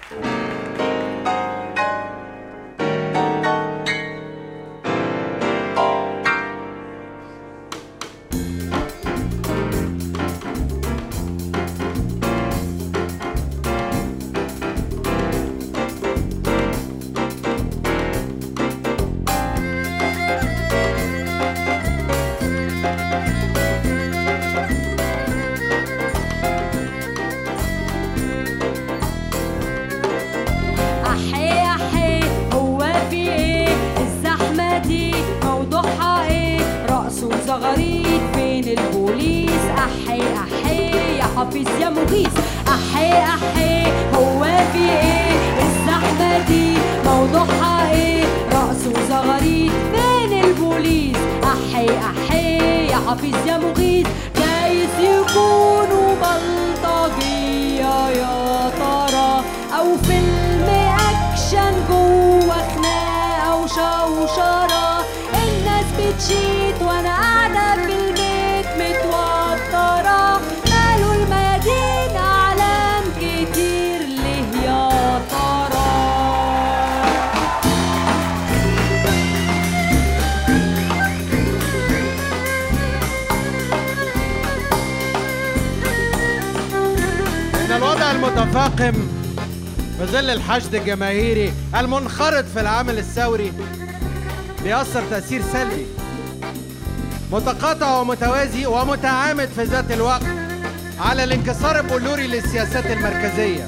زغاريد فين البوليس؟ أحي أحي يا حفيظ يا مغيث. أحي أحي هو في إيه؟ الزحمة دي موضوعها إيه؟ رقص وزغاريد فين البوليس؟ أحي أحي يا حفيظ يا مغيث. جايز يكونوا بلطجية يا ترى، أو فيلم أكشن جوه خناقة وشوشرة. الناس بتشيت وانا قاعدة في البيت متوترة. مالوا الميادين أعلام كتير ليه يا ترى؟ إن الوضع المتفاقم بظل الحشد الجماهيري المنخرط في العمل الثوري بيأثر تأثير سلبي متقاطع ومتوازي ومتعامد في ذات الوقت على الانكسار البلوري للسياسات المركزية.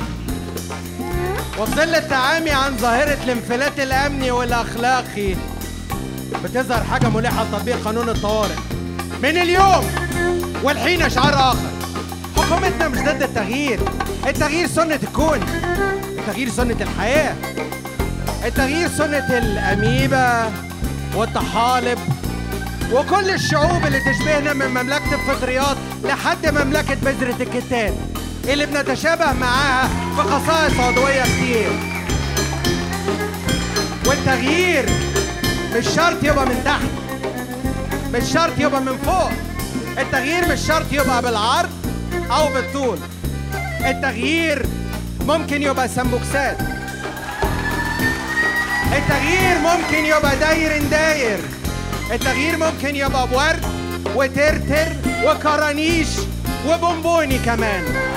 وفي ظل التعامي عن ظاهرة الانفلات الأمني والأخلاقي بتظهر حاجة ملحة لتطبيق قانون الطوارئ من اليوم والحين أشعار آخر. حكومتنا مش ضد التغيير، التغيير سنة الكون، التغيير سنة الحياة، التغيير سنة الأميبا والطحالب وكل الشعوب اللي تشبهنا من مملكة الفطريات لحد مملكة بذرة الكتان اللي بنتشابه معاها في خصائص عضوية كتير. والتغيير مش شرط يبقى من تحت، مش شرط يبقى من فوق، التغيير مش شرط يبقى بالعرض أو بالطول. التغيير ممكن يبقى سمبوكسات، التغيير ممكن يبقى داير، التغيير ممكن يبقى بورد وترتر وكرانيش وبونبوني كمان.